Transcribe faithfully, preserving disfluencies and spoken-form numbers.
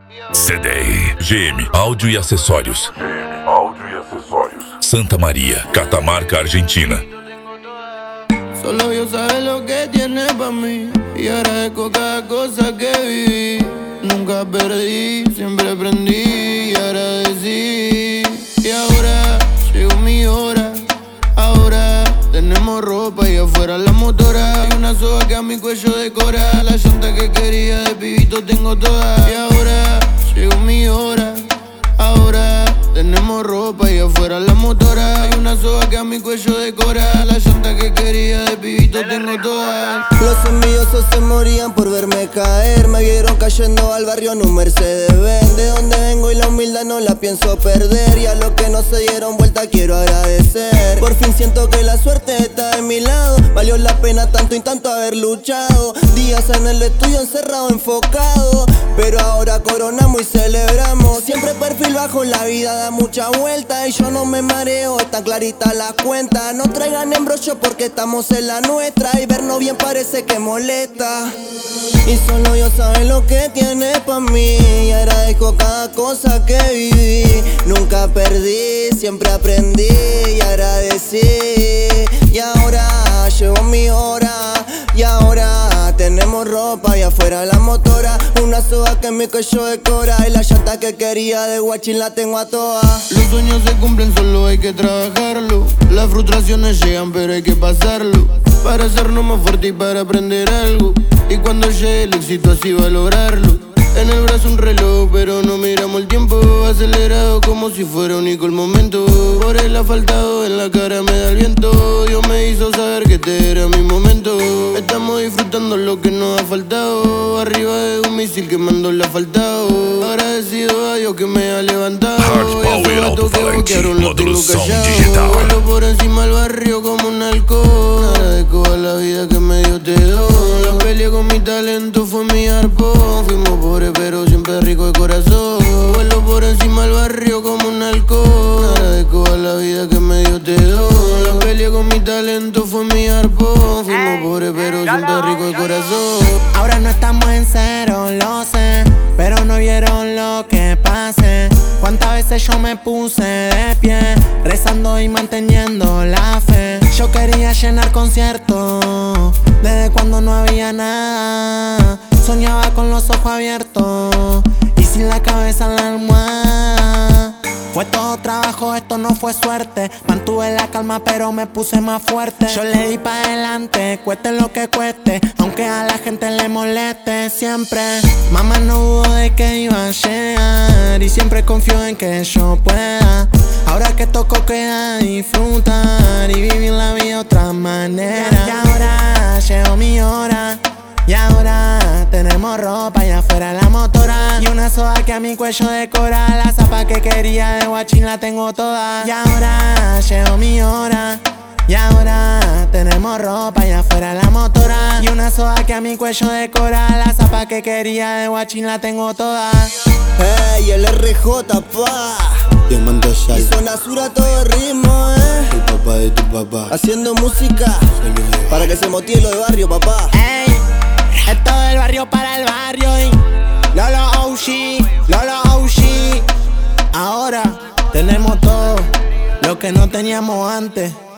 C D G M Áudio e Acessórios. G M Áudio e Acessórios. Santa María, Catamarca, Argentina. Solo Dios sabe lo que tiene pa' mí, y agradezco cada cosa que viví. Nunca perdí, siempre aprendí y agradecí. Y ahora llegó mi hora. Ahora tenemos ropa y afuera la motora. Hay una soga que a mi cuello decora. La llanta que quería de pibito tengo toda. Y ahora llegó mi hora. Ahora tenemos ropa y afuera la motora. Hay una soga que a mi cuello decora. La llanta que quería de pibito tengo toda. Los envidiosos se morían por verme caer. Me vieron cayendo al barrio en un Mercedes-Benz. De donde vengo y la humildad no la pienso perder. Y a los que no se dieron vuelta quiero agradecer. Por fin siento que la suerte está de mi lado. Valió la pena tanto y tanto haber luchado. Días en el estudio encerrado, enfocado. Pero ahora coronamos y celebramos. Siempre perfil bajo, la vida da mucha vuelta. Y yo no me mareo, están claritas las cuentas. No traigan embrollo porque estamos en la nuestra. Y vernos bien parece que molesta. Y solo Dios sabe lo que tiene pa' mí. Y agradezco cada cosa que viví. Nunca perdí, siempre aprendí y agradecí. Y ahora llegó mi hora. Y ahora tenemos ropa y afuera la motora. Una soga que en mi cuello decora. Y la llanta que quería de guachín la tengo a todas. Los sueños se cumplen, solo hay que trabajarlo. Las frustraciones llegan pero hay que pasarlo. Para hacernos más fuerte y para aprender algo. Y cuando llegue el éxito así va a lograrlo. En el brazo un reloj, pero no miramos el tiempo. Acelerado como si fuera único el momento. Por el asfaltado en la cara me da el viento. Dios me hizo saber que este era mi momento. Estamos disfrutando lo que nos ha faltado. Arriba de un misil que mandó el asfaltado. Agradecido a Dios que me ha levantado. Y a esos gatos que boquearon los tengo callados. Vuelo por encima del barrio como un halcón. Agradezco a la vida que me dio este don. La pelea con mi talento fue mi arpón. Fuimos pobres pero siempre rico de corazón. Vuelo por encima del barrio como un halcón. Agradezco a la vida que me dio este don. La pelea con mi talento fue mi arpón. Fuimos pobres pero siempre rico de corazón. Ahora no estamos en cero, lo sé, pero no vieron lo que pasé. Cuántas veces yo me puse de pie, rezando y manteniendo la fe. Yo quería llenar conciertos desde cuando no había nada. Soñaba con los ojos abiertos y sin la cabeza en la almohada. Fue todo trabajo, esto no fue suerte. Mantuve la calma pero me puse más fuerte. Yo le di pa' adelante, cueste lo que cueste, aunque a la gente le moleste siempre. Mamá no dudó de que iba a llegar y siempre confió en que yo pueda. Ahora que toco queda disfrutar y vivir la vida de otra manera. Y ahora llegó mi hora. Y ahora tenemos ropa y afuera la motora. Y una soga que a mi cuello decora. La zapa que quería de guachín la tengo toda. Y ahora llegó mi hora. Y ahora tenemos ropa y afuera la motora. Y una soga que a mi cuello decora. La zapa que quería de guachín la tengo toda. Hey, el R J, pa. Y suena Sura todo el ritmo, eh. El papá de tu papá. Haciendo música para que se motive lo de barrio, papá. Ey, esto del barrio para el barrio y Lolo O G, Lolo O G. Ahora tenemos todo lo que no teníamos antes.